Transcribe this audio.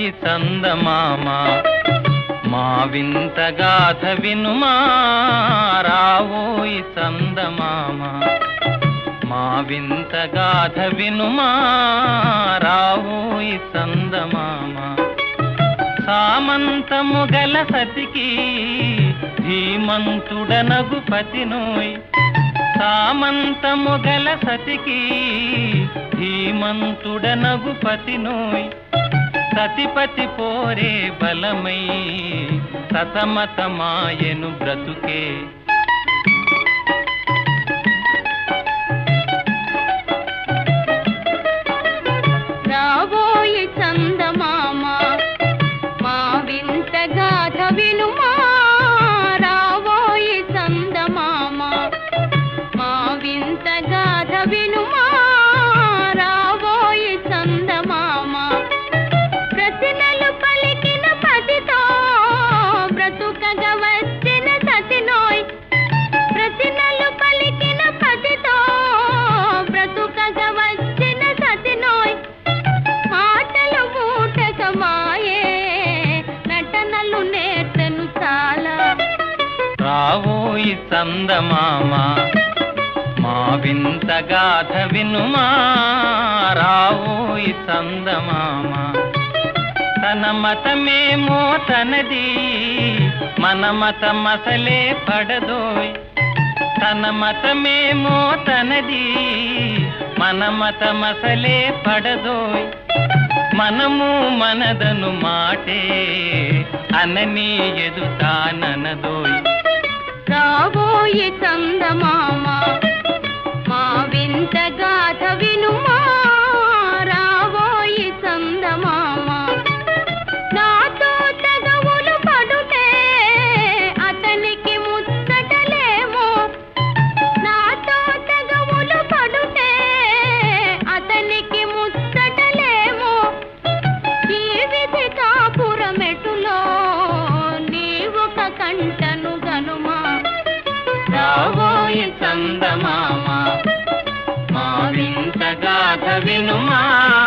రావోయి చందమామ మా వింత గాథ వినుమా రావోయి చందమామ మా వింత గాథ వినుమా రావోయి చందమామ సామంతము గల సతికి ధీమంతుడనగు పతినోయ్ సామంతము గల సతికి ధీమంతుడనగు పతినోయ్ సతిపతి పోరే బలమై సతమతమాయెను బ్రతుకే రావోయి చందమామ మా వింత గాథ వినుమా రావోయి చందమామ మా వింత గాథ వినుమా రావోయి చందమామ ప్రతినలు పలికిన పతితో బ్రతుకగా వచ్చిన సతినోయ్ ప్రతినలు పలికిన పతితో బ్రతుకగా వచ్చిన సతినోయ్ ఆటలు మూటకమాయే నటనలు నేర్చెను చాలా రావోయి చందమామ మా వింత గాథ వినుమా రావోయి చందమామ తన మతమేమో తనది మన మతమసలే పడదోయ్ తన మతమేమో తనది మన మతమసలే పడదోయ్ మనము మనదను మాటే అనని ఎదుతాననదోయ్ రావోయి చందమామ మా వింత గాథ వినుమా రావోయి చందమామ నాతో తగవులు పడుతే అతనికి ముచ్చటలేమో నాతో తగవులు పడుతే అతనికి ముచ్చటలేమో ఈ విధి కాపురమెటులో నీవొక కంటను గనుమా రావోయి చందమామ మా వింత గాథ వినుమా